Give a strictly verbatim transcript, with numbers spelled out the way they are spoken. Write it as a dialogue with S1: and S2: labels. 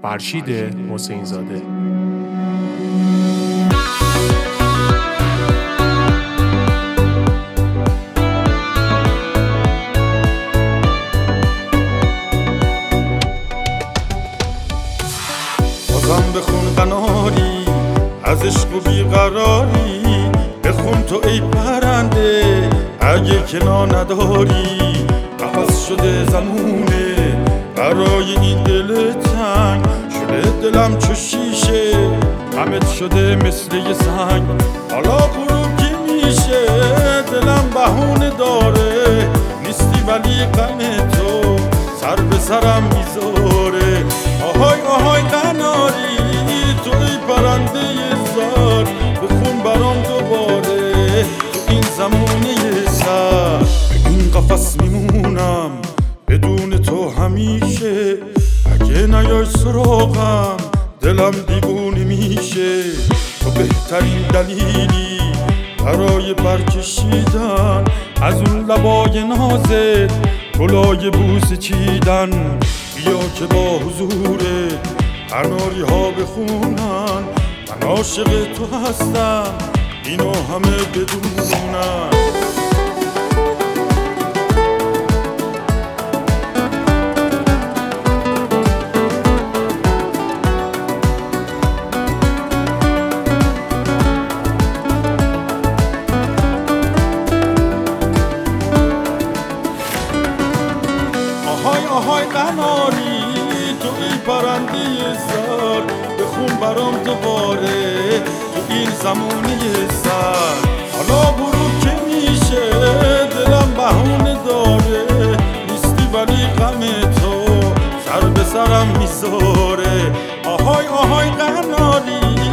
S1: فرشید حسین زاده.
S2: بازم بخون قناری از عشق و بیقراری، بخون تو ای پرنده اگه کنا نداری. قفس شده زمونه برای این دل تنگ، شده دلم چو شیشه غمت شده مثل یه سنگ. حالا غروب که میشه دلم بهونه داره، نیستی ولی غم تو سر به سرم میذاره. آهای آهای قناری تو ای پرنده زار، بخون برام دوباره تو این زمونه سر. به این قفس میمونم بدون تو همیشه، اگه نیای سراغم دلم دیوونه میشه. تو بهترین دلیلی برای برکشیدن از اون لبای نازت، گلای بوسه چیدن. بیا که با حضورت قناری ها بخونن من عاشق تو هستم، اینو همه بدونن. آهای آهای قناری تو ای پرنده زار، بخون برام دوباره تو این زمونه سر. حالا غروب که میشه دلم بهونه داره، نیستی ولی غم تو سر به سرم میذاره. آهای آهای قناری